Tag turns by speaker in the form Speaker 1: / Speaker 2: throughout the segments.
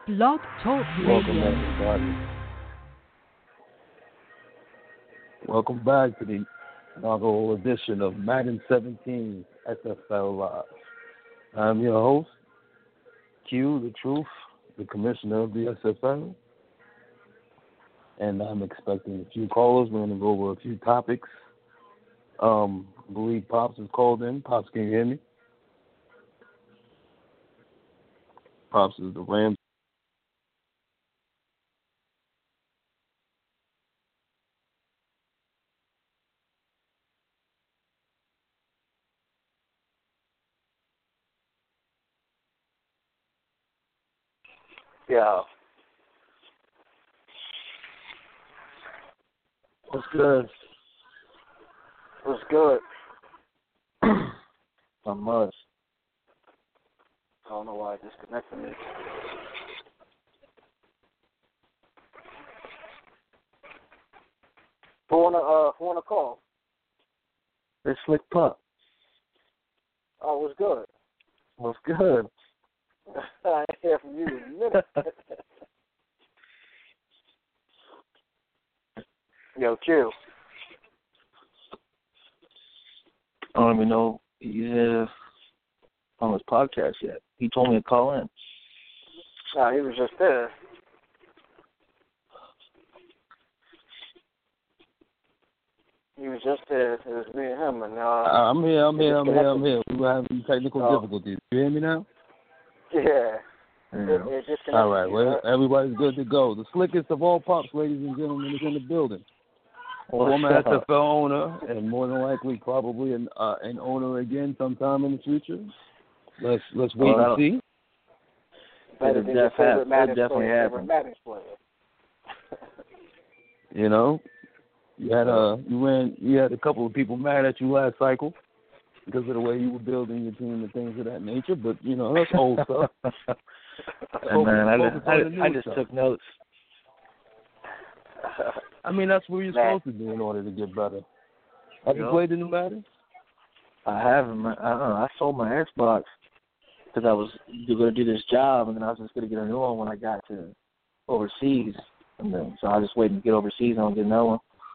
Speaker 1: Blog Talk
Speaker 2: Welcome,
Speaker 1: Radio.
Speaker 2: everybody. Welcome back to the inaugural edition of Madden 17 SFL Live. I'm your host, Q, the Truth, the Commissioner of the SFL, and I'm expecting a few callers. We're going to go over a few topics. I believe Pops is called in. Pops, can you hear me? Pops is the Rams.
Speaker 3: Yeah.
Speaker 2: What's good?
Speaker 3: What's good?
Speaker 2: Not much.
Speaker 3: I don't know why I disconnected me. Who wanna call?
Speaker 2: It's Slick Pup.
Speaker 3: Oh, what's good?
Speaker 2: What's good?
Speaker 3: I ain't hear from you in a minute. Yo, Q.
Speaker 2: I don't even know he's on his podcast yet. He told me to call in.
Speaker 3: Nah, he was just there. He was just there. It was me and him, and
Speaker 2: I'm here. We were having technical difficulties. You hear me now?
Speaker 3: Yeah.
Speaker 2: Yeah.
Speaker 3: It
Speaker 2: All right. Well, everybody's good to go. The slickest of all Pops, ladies and gentlemen, is in the building. Former SFL owner, and more than likely probably an owner again sometime in the future. Let's wait and see.
Speaker 3: Better than your favorite Madden player.
Speaker 2: You know, you had a couple of people mad at you last cycle because of the way you were building your team and things of that nature. But you know, that's old stuff.
Speaker 4: And man, I just took notes.
Speaker 2: I mean, that's where you're supposed to be in order to get better. Have you played the new Madden?
Speaker 4: I haven't. I don't know. I sold my Xbox because I was going to do this job, and then I was just going to get a new one when I got to overseas. And then, so I was just waiting to get overseas and I'll get another one.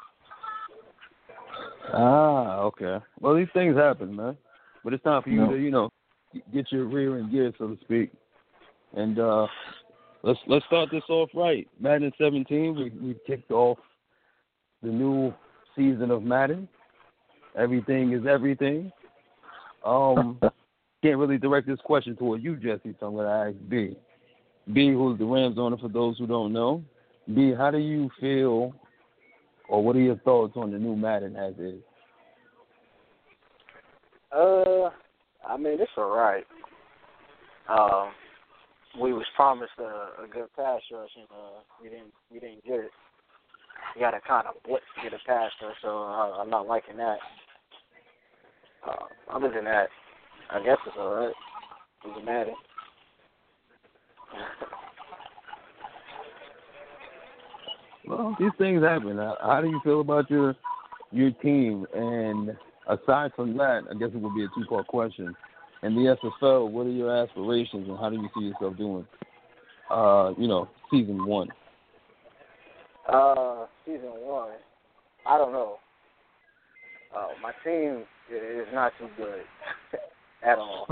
Speaker 2: Ah, okay. Well, these things happen, man. But it's time for you to, you know, get your rear in gear, so to speak. And let's start this off right. Madden 17, we kicked off the new season of Madden. Everything is everything. Can't really direct this question toward you, Jesse, so I'm going to ask B. B, who's the Rams owner for those who don't know. B, how do you feel, or what are your thoughts on the new Madden as is?
Speaker 3: I mean, it's all right. We was promised a good pass rush, and we didn't get it. You got to kind of blitz to get a pass rush, so I'm not liking that. Other than that, I guess it's all right. It doesn't matter.
Speaker 2: Well, these things happen. How do you feel about your team? And aside from that, I guess it would be a two-part question. In the SFL, what are your aspirations, and how do you see yourself doing? Season one.
Speaker 3: Season one, I don't know. My team is not too good at all.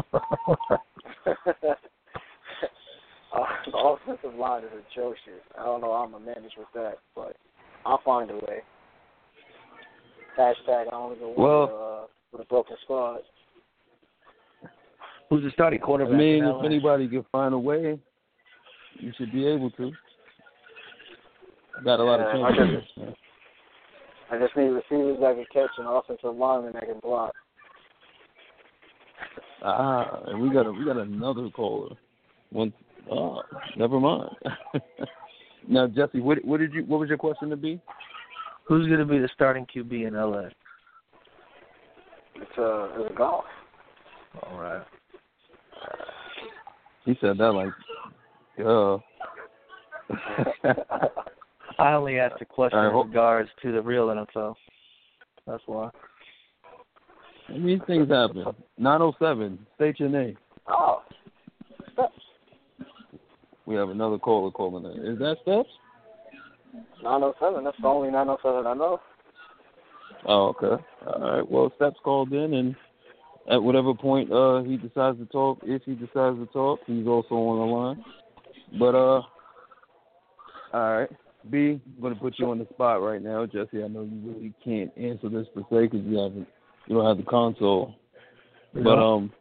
Speaker 3: The offensive line is atrocious. I don't know how I'm going to manage with that, but I'll find a way. Hashtag I only go with a broken squad.
Speaker 4: Who's the starting quarterback?
Speaker 2: I mean, if anybody can find a way, you should be able to. Got a lot of chances.
Speaker 3: I just need receivers that can catch and offensive linemen that can block.
Speaker 2: And we got another caller. Never mind. Now, Jesse, what was your question to be?
Speaker 4: Who's going to be the starting QB in LA?
Speaker 3: It's a golf.
Speaker 4: All right.
Speaker 2: He said that like,
Speaker 4: I only asked a question in regards to the real NFL. That's why.
Speaker 2: I mean, things happen. 907, state your name.
Speaker 3: Oh.
Speaker 2: We have another caller calling in. Is that Steps?
Speaker 3: 907. That's the only 907 I know.
Speaker 2: Oh, okay. All right. Well, Steps called in, and at whatever point he decides to talk, if he decides to talk, he's also on the line. But all right. B, I'm going to put you on the spot right now, Jesse. I know you really can't answer this per se because you don't have the console. Yeah. But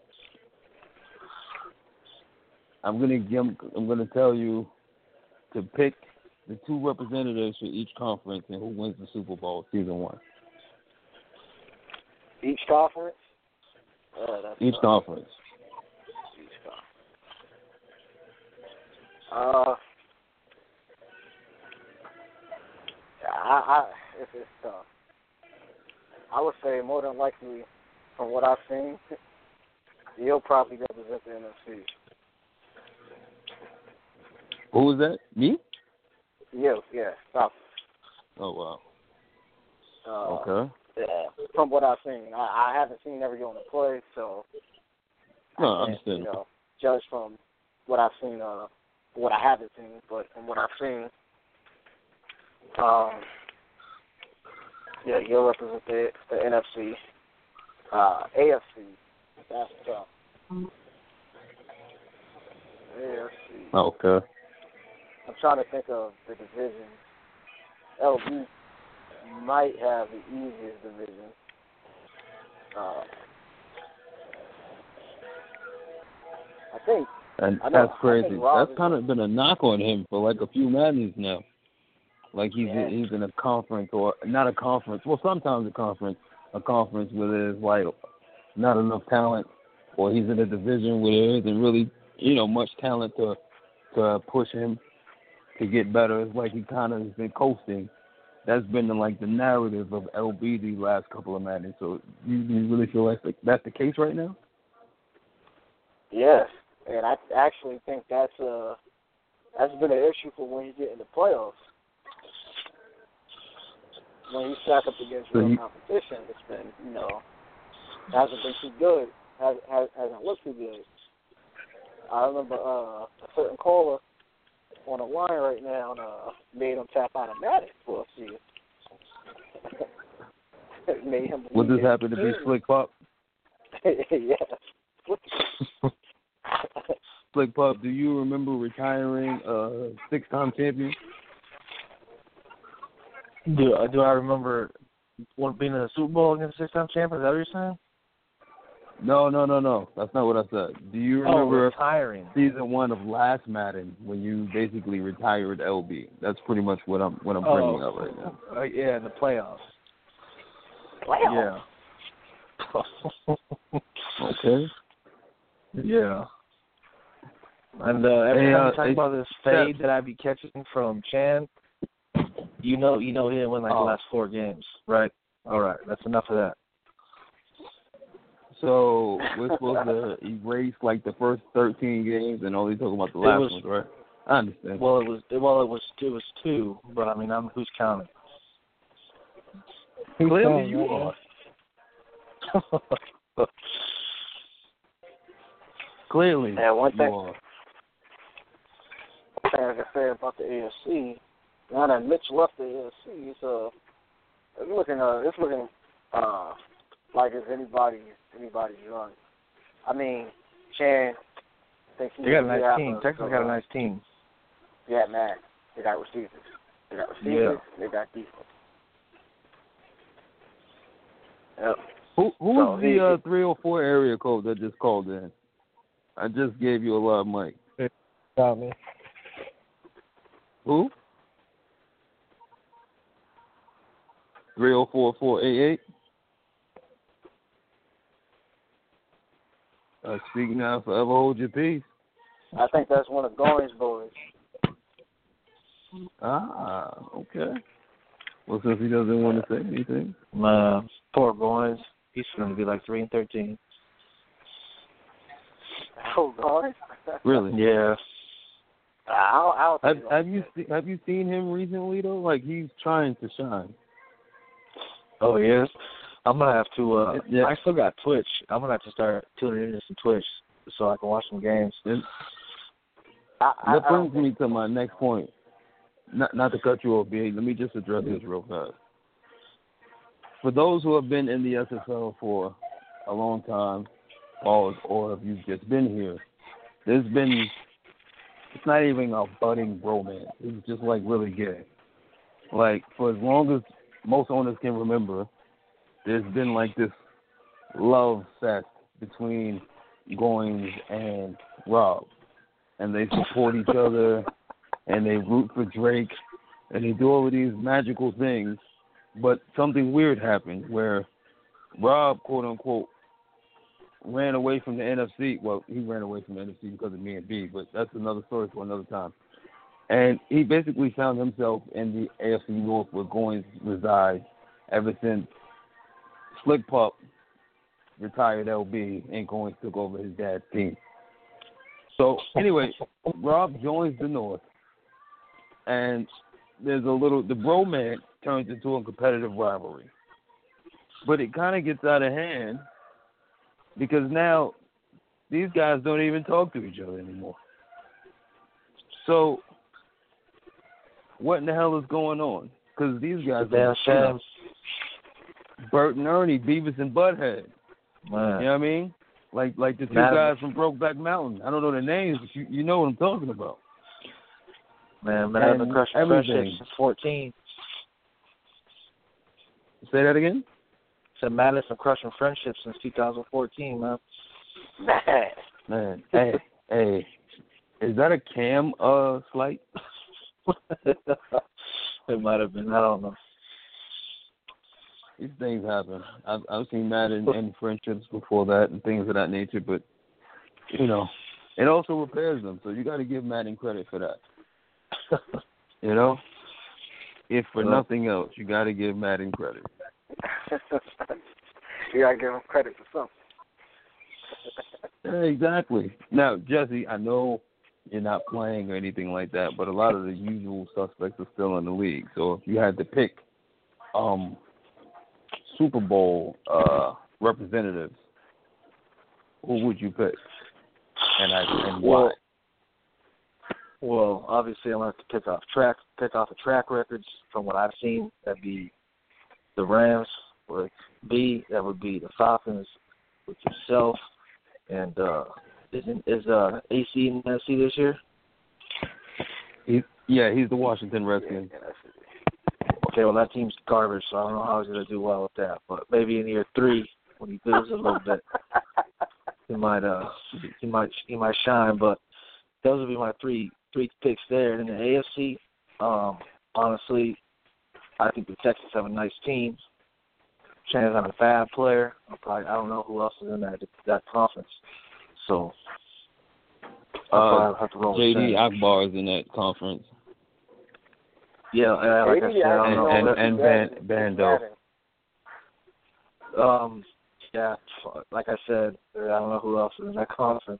Speaker 2: I'm gonna tell you to pick the 2 representatives for each conference and who wins the Super Bowl season 1.
Speaker 3: Each conference?
Speaker 2: Each conference.
Speaker 3: It's tough. I would say more than likely, from what I've seen, you'll probably represent the NFC.
Speaker 2: Who was that? Me?
Speaker 3: Yeah, Falcons.
Speaker 2: Oh, wow. Okay.
Speaker 3: Yeah, from what I've seen. I haven't seen every game play, so
Speaker 2: no,
Speaker 3: I
Speaker 2: understand.
Speaker 3: can't, judge from what I've seen, what I haven't seen, but from what I've seen, you'll represent the NFC. AFC, that's tough. AFC.
Speaker 2: Okay.
Speaker 3: I'm trying to think of the division. LB might have the easiest division. I think.
Speaker 2: And that's crazy. That's kind of been a knock on him for like a few Madden's now. Like he's in a conference or not a conference. Well, sometimes a conference where there's like not enough talent, or he's in a division where there isn't really much talent to push him to get better. It's like he kind of has been coasting. That's been the narrative of LB the last couple of Madden. So you really feel like that's the case right now?
Speaker 3: Yes, and I actually think that's been an issue for when you get in the playoffs. When you stack up against real competition, it's been, hasn't been too good. Hasn't looked too good. I remember a certain caller on the line right now made him tap out of Madden for a few. Made him.
Speaker 2: Would this happen to be Slick Pop?
Speaker 3: Yeah.
Speaker 2: Slick Pop, do you remember retiring 6-time champion?
Speaker 4: Do I remember being in the Super Bowl against 6-time champion? Is that what you're saying?
Speaker 2: No. That's not what I said. Do you remember
Speaker 4: retiring
Speaker 2: season 1 of last Madden when you basically retired LB? That's pretty much what I'm bringing up right now.
Speaker 4: Yeah, in the playoffs.
Speaker 3: Playoffs?
Speaker 4: Yeah.
Speaker 2: Okay.
Speaker 4: Yeah. And every time you talk about this fade that I be catching from Chan, you know he didn't win the last 4 games, right? All right, that's enough of that.
Speaker 2: So we're supposed to erase the first 13 games and only talk about the last ones, right? I understand.
Speaker 4: Well, it was 2, but I mean, who's counting?
Speaker 2: Clearly, you are. Clearly,
Speaker 3: one thing
Speaker 2: you are.
Speaker 3: I can say about the AFC. Now that Mitch left the AFC, it's looking like it's anybody's run. I mean, Chan thinks
Speaker 4: they got a nice team. Texas got a nice team.
Speaker 3: Yeah, man. They got receivers. They got defense. Yep.
Speaker 2: Who's the 304 area code that just called in? I just gave you a live mic.
Speaker 1: Got me.
Speaker 2: Who? 304-488. Speak now, forever hold your peace.
Speaker 3: I think that's one of Goins' boys.
Speaker 2: Ah, okay. Well, since he doesn't want to say anything.
Speaker 4: Poor Goins. He's going to be like 3-13.
Speaker 3: Oh, Goins?
Speaker 2: Really?
Speaker 4: Yeah.
Speaker 2: Have you seen him recently though? Like he's trying to shine.
Speaker 4: Oh yes. I'm gonna have to. I still got Twitch. I'm gonna have to start tuning into some Twitch so I can watch some games.
Speaker 2: That brings me to my next point. Not to cut you off, B. Let me just address this real fast. For those who have been in the SFL for a long time, or if you've just been here, it's not even a budding bromance. It's just like really gay. Like for as long as most owners can remember, there's been like this love fest between Goins and Rob. And they support each other, and they root for Drake, and they do all of these magical things. But something weird happened where Rob, quote unquote, ran away from the NFC. Well, he ran away from the NFC because of me and B, but that's another story for another time. And he basically found himself in the AFC North where Goins resides ever since Slick Pup retired LB and Goins took over his dad's team. So anyway, Rob joins the North, and the bromance turns into a competitive rivalry. But it kind of gets out of hand because now these guys don't even talk to each other anymore. So what in the hell is going on? Because these guys are Bert and Ernie, Beavis and Butthead.
Speaker 4: Man.
Speaker 2: You know what I mean? Like the two guys from Brokeback Mountain. I don't know their names, but you know what I'm talking about.
Speaker 4: Man, I've been crushing friendships since 14.
Speaker 2: Say that again?
Speaker 4: Said Madness and crushing friendships since 2014, man.
Speaker 2: Man, hey, is that a Cam slight?
Speaker 4: It might have been. I don't know.
Speaker 2: These things happen. I've seen that in friendships before that and things of that nature, but you know, it also repairs them. So you got to give Madden credit for that. You know, if for nothing else, you got to give Madden credit.
Speaker 3: You got to give him credit for something.
Speaker 2: Exactly. Now, Jesse, I know you're not playing or anything like that, but a lot of the usual suspects are still in the league. So if you had to pick Super Bowl representatives, who would you pick? And why?
Speaker 4: Well, obviously, I'm going to have to pick off the track records from what I've seen. That'd be the Rams. With B, that would be the Falcons with yourself. And is AC in the NFC this year?
Speaker 2: He's the Washington Redskins.
Speaker 4: Okay, well, that team's garbage, so I don't know how he's going to do well with that. But maybe in year 3, when he builds a little bit, he might shine. But those would be my three picks there. And in the AFC, honestly, I think the Texans have a nice team. Shannon's not a bad player. I don't know who else is in that conference. So I'll have to roll with
Speaker 2: JD Akbar is in that conference.
Speaker 4: Yeah, like I said,
Speaker 2: and Bando.
Speaker 4: Yeah, like I said, I don't know who else is in that conference.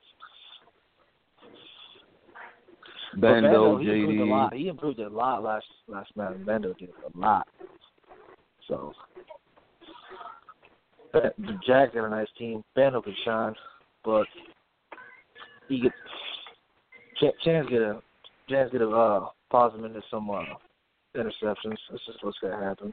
Speaker 2: Bando,
Speaker 4: he
Speaker 2: JD.
Speaker 4: improved a lot. He improved a lot last night. Bando did a lot. So the Jags have a nice team. Bando can shine, but he gets Chance get a pause him into some interceptions. That's just what's gonna happen.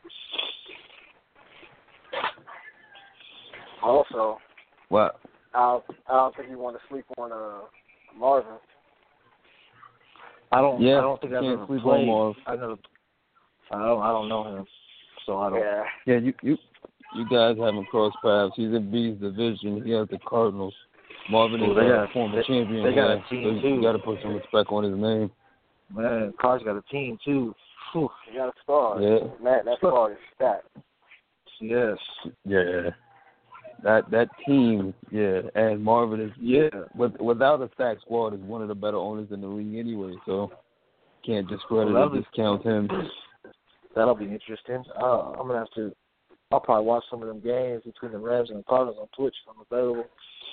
Speaker 3: Also,
Speaker 2: what?
Speaker 3: I don't think you want to sleep on Marvin.
Speaker 4: I don't think I've ever
Speaker 2: sleep
Speaker 4: played.
Speaker 2: On
Speaker 4: I don't know him, so I don't.
Speaker 3: Yeah,
Speaker 2: you guys haven't crossed paths. He's in B's division. He has the Cardinals. Marvin is a former champion.
Speaker 4: They got a team
Speaker 2: so
Speaker 4: too.
Speaker 2: You got to put some respect on his name.
Speaker 4: Man, Carr's got a team too. Whew.
Speaker 3: You got a star.
Speaker 2: Yeah.
Speaker 3: Man, that star is stacked.
Speaker 4: Yes.
Speaker 2: Yeah. That team, yeah, and Marvin is without a stacked squad is one of the better owners in the league anyway. So can't discredit or discount him.
Speaker 4: That'll be interesting. I'll probably watch some of them games between the Rams and the Cardinals on Twitch if I'm available.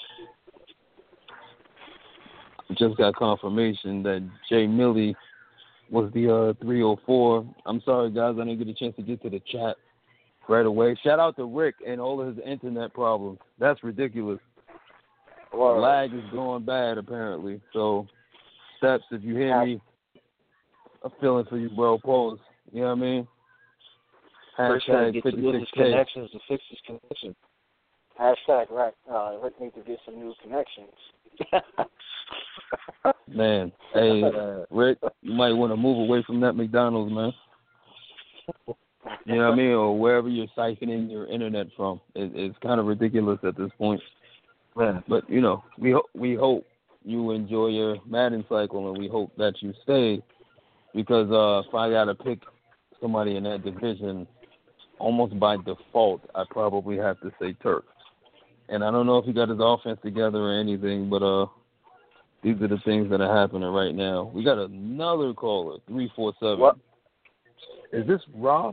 Speaker 2: Just got confirmation that Jay Millie was the 304. I'm sorry, guys, I didn't get a chance to get to the chat right away. Shout out to Rick and all of his internet problems. That's ridiculous.
Speaker 3: Well,
Speaker 2: lag is going bad, apparently. So steps. If you hear me, I'm feeling for you, bro. Pause. You know what I mean? Hashtag
Speaker 4: get
Speaker 2: 56K.
Speaker 4: connections to fix his connection.
Speaker 3: Hashtag, right. Rick needs to get some new connections.
Speaker 2: Man, hey, Rick, you might want to move away from that McDonald's, man. You know what I mean? Or wherever you're siphoning your internet from. It's kind of ridiculous at this point.
Speaker 4: Man.
Speaker 2: But, you know, we hope you enjoy your Madden cycle, and we hope that you stay. Because if I got to pick somebody in that division, almost by default, I probably have to say Turk. And I don't know if he got his offense together or anything, but these are the things that are happening right now. We got another caller, 347.
Speaker 3: What?
Speaker 2: Is this Rob?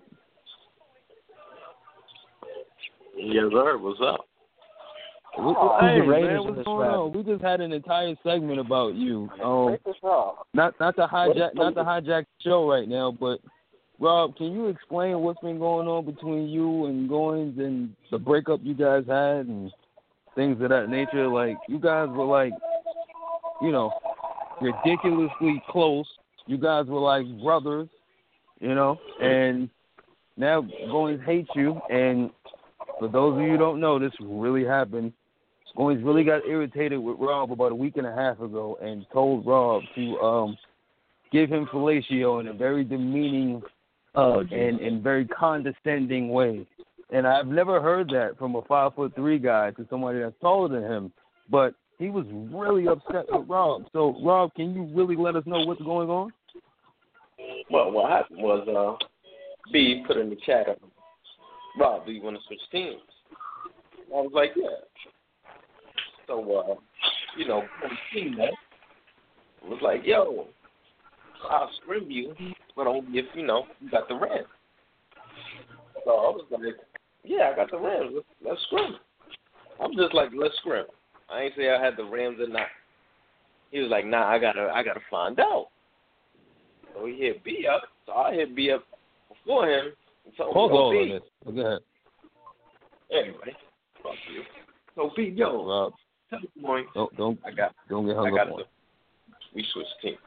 Speaker 1: Yes, sir. What's up?
Speaker 2: Hey, man, what's going on? We just had an entire segment about you. Not to hijack the show right now, but Rob, can you explain what's been going on between you and Goins and the breakup you guys had and things of that nature? Like, you guys were like, you know, ridiculously close. You guys were like brothers, you know, and now Goins hates you. And for those of you who don't know, this really happened. Goins really got irritated with Rob about a week and a half ago and told Rob to give him fellatio in a very demeaning and very condescending way. And I've never heard that from a 5'3" guy to somebody that's taller than him. But he was really upset with Rob. So, Rob, can you really let us know what's going on?
Speaker 1: Well, what happened was B put in the chat, Rob, do you want to switch teams? I was like, yeah. So, you know, when we seen that, it was like, yo, I'll scrim you, but only if, you know, you got the Rams. So I was like, yeah, I got the Rams. Let's scrim. I'm just like, let's scrim. I ain't say I had the Rams or not. He was like, nah, I gotta find out. So he hit B up. So I hit B up before him. And told
Speaker 2: Hold
Speaker 1: him,
Speaker 2: on
Speaker 1: B.
Speaker 2: this. Go ahead.
Speaker 1: Anyway, fuck you. So B, yo,
Speaker 2: Rob,
Speaker 1: tell me, boy.
Speaker 2: don't get hung up on.
Speaker 1: We switched teams.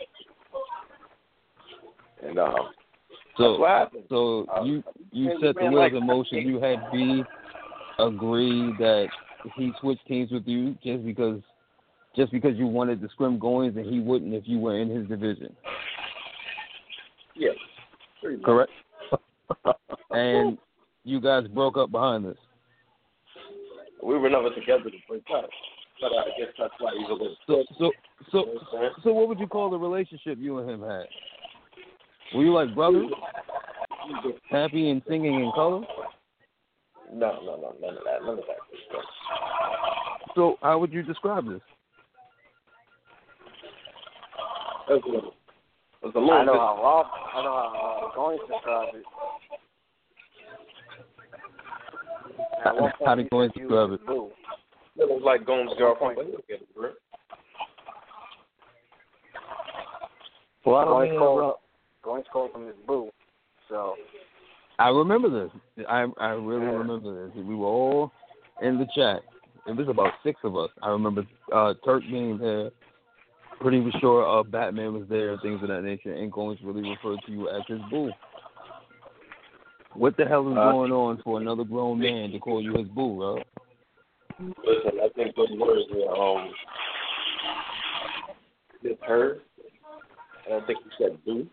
Speaker 1: And that's what happened.
Speaker 2: So you set the wheels in motion. You had B agree that he switched teams with you just because you wanted to scrim Goins and he wouldn't if you were in his division.
Speaker 1: Yes.
Speaker 2: Correct. And you guys broke up behind this.
Speaker 1: We were never together to break up, but I guess that's why he's a little.
Speaker 2: So what would you call the relationship you and him had? Were you like brothers, happy and singing in color?
Speaker 1: No, none of that.
Speaker 2: So how would you describe this?
Speaker 1: It was a little
Speaker 3: I know how Goins described it.
Speaker 2: How did Goins describe it?
Speaker 1: It was like Gomes' girlfriend.
Speaker 3: Well, Goins called him his boo. So
Speaker 2: I remember this. I really remember this. We were all in the chat. It was about 6 of us. I remember Turk being there. Pretty sure Batman was there, things of that nature. And Goins really referred to you as his boo. What the hell is going on for another grown man to call you his boo, bro?
Speaker 1: Listen, I think those words were misheard. I don't think he said boo.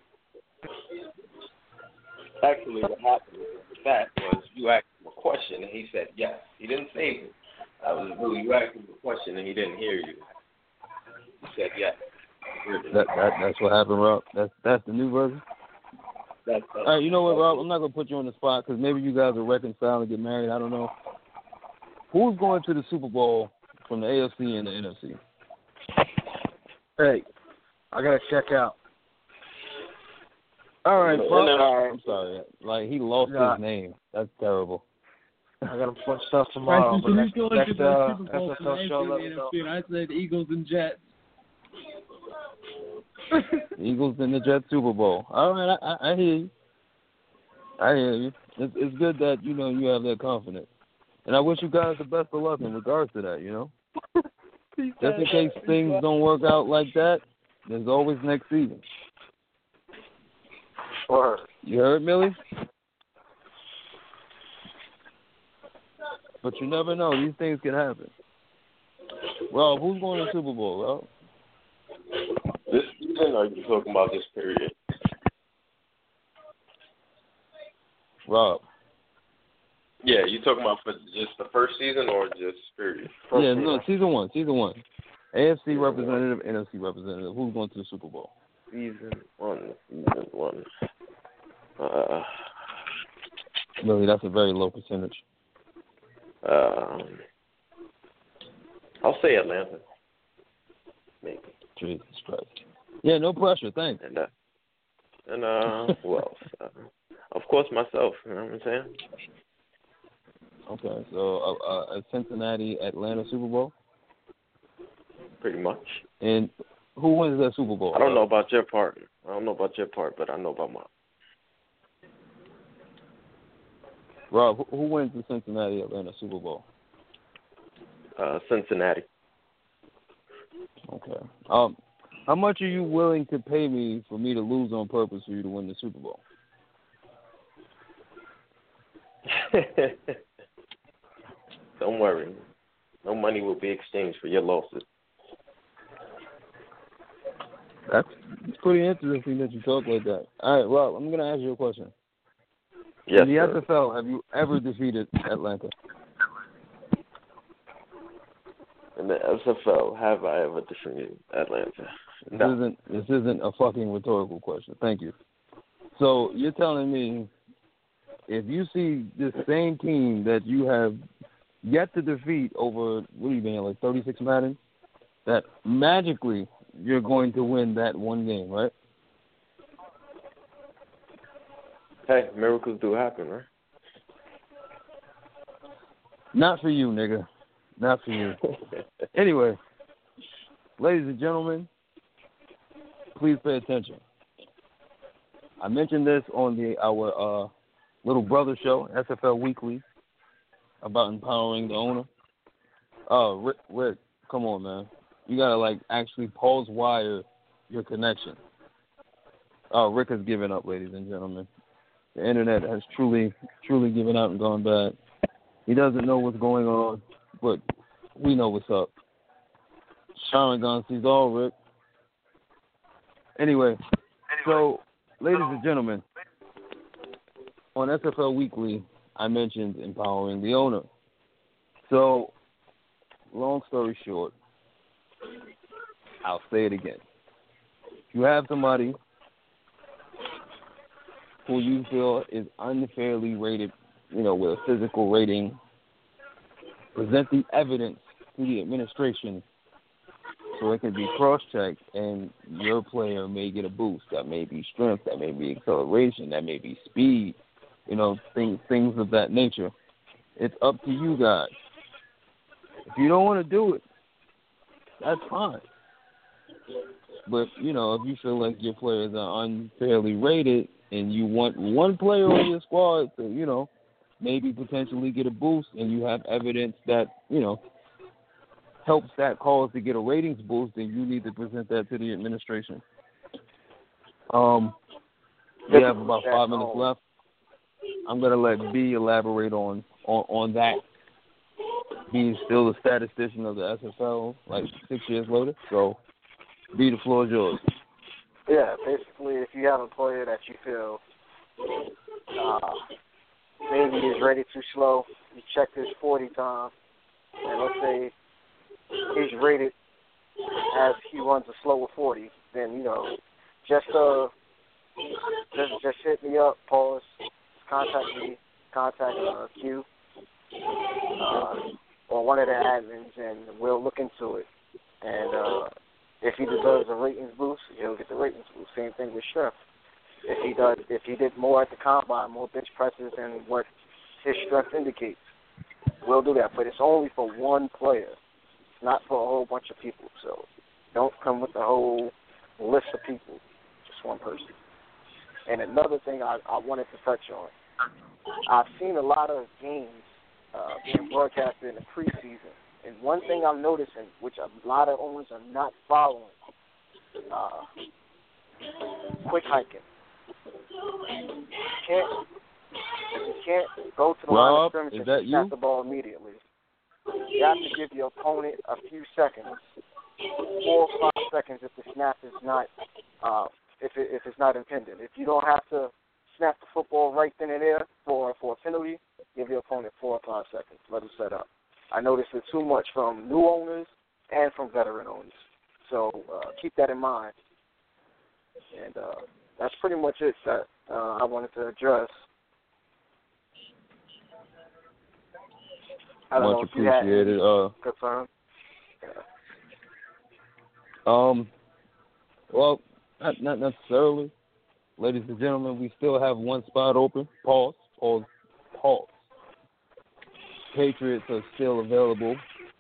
Speaker 1: Actually, what happened with that was you asked him a question and he said yes. He didn't say it. I was boo. You asked him a question and he didn't hear you. He said yes.
Speaker 2: That's what happened, Rob. That's the new version. All right, you know what, Rob? I'm not gonna put you on the spot because maybe you guys will reconcile and get married. I don't know. Who's going to the Super Bowl from the AFC and the NFC?
Speaker 4: Hey, I gotta check out.
Speaker 2: All right, Rob. I'm sorry. Like he lost his name. That's terrible.
Speaker 4: I got a bunch of stuff tomorrow.
Speaker 5: Right, so who's going to the Super Bowl from the
Speaker 4: SFL show,
Speaker 5: AFC and NFC? I said Eagles and Jets.
Speaker 2: Eagles and the Jets Super Bowl. All right, I hear you. I hear you. It's good that, you know, you have that confidence. And I wish you guys the best of luck in regards to that, you know. Just in case things don't work out like that, There's always next season.
Speaker 3: Or
Speaker 2: You heard, Millie? But you never know. These things can happen. Rob, who's going to the Super Bowl, Rob?
Speaker 1: This season, or are you talking about this period?
Speaker 2: Rob.
Speaker 1: Yeah, you talking about for just the first season or just period?
Speaker 2: Season one. AFC representative, NFC representative. Who's going to the Super Bowl?
Speaker 1: Season one.
Speaker 2: Really, that's a very low percentage.
Speaker 1: I'll say Atlanta. Maybe.
Speaker 2: Jesus Christ. Yeah, no pressure. Thanks.
Speaker 1: And who else? Of course, myself. You know what I'm saying?
Speaker 2: Okay, so a Cincinnati Atlanta Super Bowl.
Speaker 1: Pretty much.
Speaker 2: And who wins that Super Bowl?
Speaker 1: I don't know about your part. But I know about mine.
Speaker 2: Rob, who wins the Cincinnati Atlanta Super Bowl?
Speaker 1: Cincinnati.
Speaker 2: Okay. How much are you willing to pay me for me to lose on purpose for you to win the Super Bowl?
Speaker 1: Don't worry. No money will be exchanged for your losses.
Speaker 2: That's pretty interesting that you talk like that. All right, Rob, I'm going to ask you a question.
Speaker 1: Yes,
Speaker 2: In the
Speaker 1: sir.
Speaker 2: SFL, have you ever defeated Atlanta?
Speaker 1: In the SFL, have I ever defeated Atlanta? No.
Speaker 2: This isn't a fucking rhetorical question. Thank you. So you're telling me if you see this same team that you have yet to defeat over, what are you being, like 36 Madden, that magically you're going to win that one game, right?
Speaker 1: Hey, miracles do happen, right?
Speaker 2: Not for you, nigga. Not for you. Anyway, ladies and gentlemen, please pay attention. I mentioned this on our little brother show, SFL Weekly, about empowering the owner. Rick, come on, man. You gotta actually pause wire your connection. Rick has given up, ladies and gentlemen. The internet has truly given out and gone bad. He doesn't know what's going on, but we know what's up. Sharon Gunn sees all, Rick. Anyway, so, ladies and gentlemen, on SFL Weekly, I mentioned empowering the owner. So, long story short, I'll say it again. If you have somebody who you feel is unfairly rated, with a physical rating, present the evidence to the administration so it can be cross-checked, and your player may get a boost. That may be strength, that may be acceleration, that may be speed, things of that nature. It's up to you guys. If you don't want to do it, that's fine. But, if you feel like your players are unfairly rated and you want one player on your squad to, maybe potentially get a boost, and you have evidence that, helps that cause to get a ratings boost, then you need to present that to the administration. We have about 5 minutes left. I'm going to let B elaborate on that. B is still the statistician of the SFL, 6 years later. So, B, the floor is yours.
Speaker 3: Yeah, basically, if you have a player that you feel maybe is rated too slow, you check his 40 time, and let's say he's rated as he runs a slower 40, then, just hit me up, pause, contact me, contact Q, or one of the admins, and we'll look into it. And if he deserves a ratings boost, he'll get the ratings boost. Same thing with strength. If he did more at the combine, more bench presses than what his strength indicates, we'll do that. But it's only for one player. It's not for a whole bunch of people. So don't come with a whole list of people. Just one person. And another thing I wanted to touch on. I've seen a lot of games being broadcasted in the preseason. And one thing I'm noticing, which a lot of owners are not following, quick hiking. You can't go to the line of scrimmage and snap the ball immediately. You have to give your opponent a few seconds, 4 or 5 seconds if the snap is not, if it's not intended. If you don't have to snap the football right then and there for a penalty, give your opponent 4 or 5 seconds. Let them set up. I noticed it too much from new owners and from veteran owners. So keep that in mind. And that's pretty much it that I wanted to address. I don't know if you had any concern.
Speaker 2: Well, not necessarily. Ladies and gentlemen, we still have one spot open. Pause. Patriots are still available.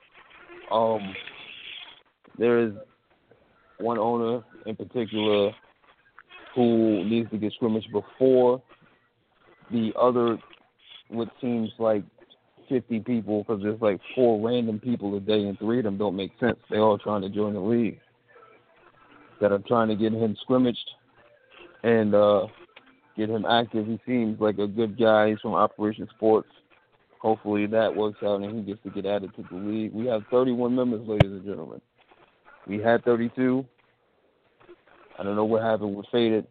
Speaker 2: There is one owner in particular who needs to get scrimmaged before the other, what seems like 50 people, because there's like 4 random people a day and 3 of them don't make sense. They're all trying to join the league that are trying to get him scrimmaged and get him active. He seems like a good guy. He's from Operation Sports. Hopefully that works out and he gets to get added to the league. We have 31 members, ladies and gentlemen. We had 32. I don't know what happened with Faded.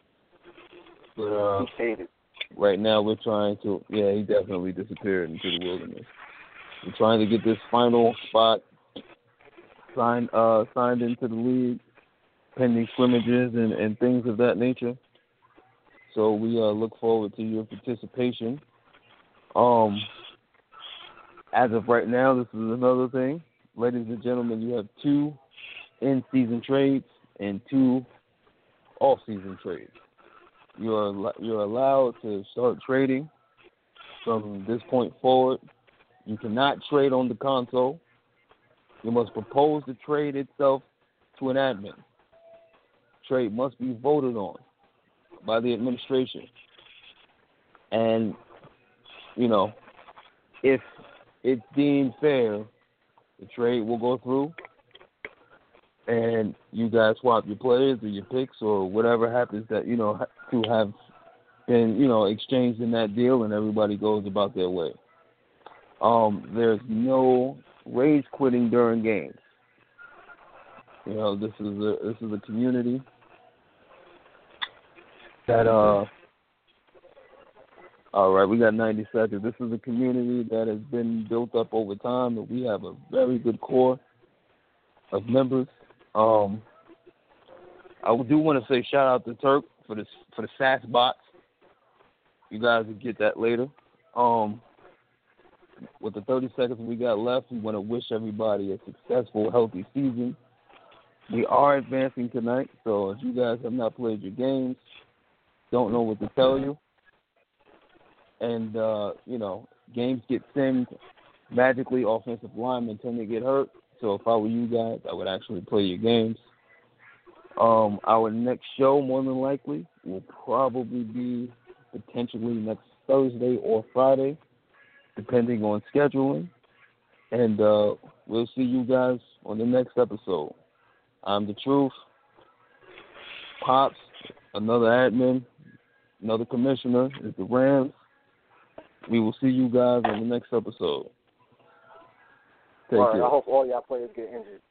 Speaker 2: But
Speaker 3: he faded.
Speaker 2: Right now we're trying to, he definitely disappeared into the wilderness. We're trying to get this final spot signed into the league, pending scrimmages and things of that nature. So we look forward to your participation. As of right now, this is another thing. Ladies and gentlemen, you have 2 in-season trades and 2 off-season trades. You're allowed to start trading from this point forward. You cannot trade on the console. You must propose the trade itself to an admin. Trade must be voted on by the administration. And, if it's deemed fair, the trade will go through and you guys swap your players or your picks or whatever happens that, to have been, exchanged in that deal, and everybody goes about their way. There's no rage quitting during games. This is a community that all right, we got 90 seconds. This is a community that has been built up over time, and we have a very good core of members. I do want to say shout out to Turk for the SAS bots. You guys will get that later. With the 30 seconds we got left, we want to wish everybody a successful, healthy season. We are advancing tonight, so if you guys have not played your games, don't know what to tell you. And, games get simmed magically. Offensive linemen tend to get hurt. So if I were you guys, I would actually play your games. Our next show, more than likely, will probably be potentially next Thursday or Friday, depending on scheduling. And we'll see you guys on the next episode. I'm The Truth. Pops, another admin, another commissioner is the Rams. We will see you guys on the next episode. Take care.
Speaker 3: I hope all y'all players get injured.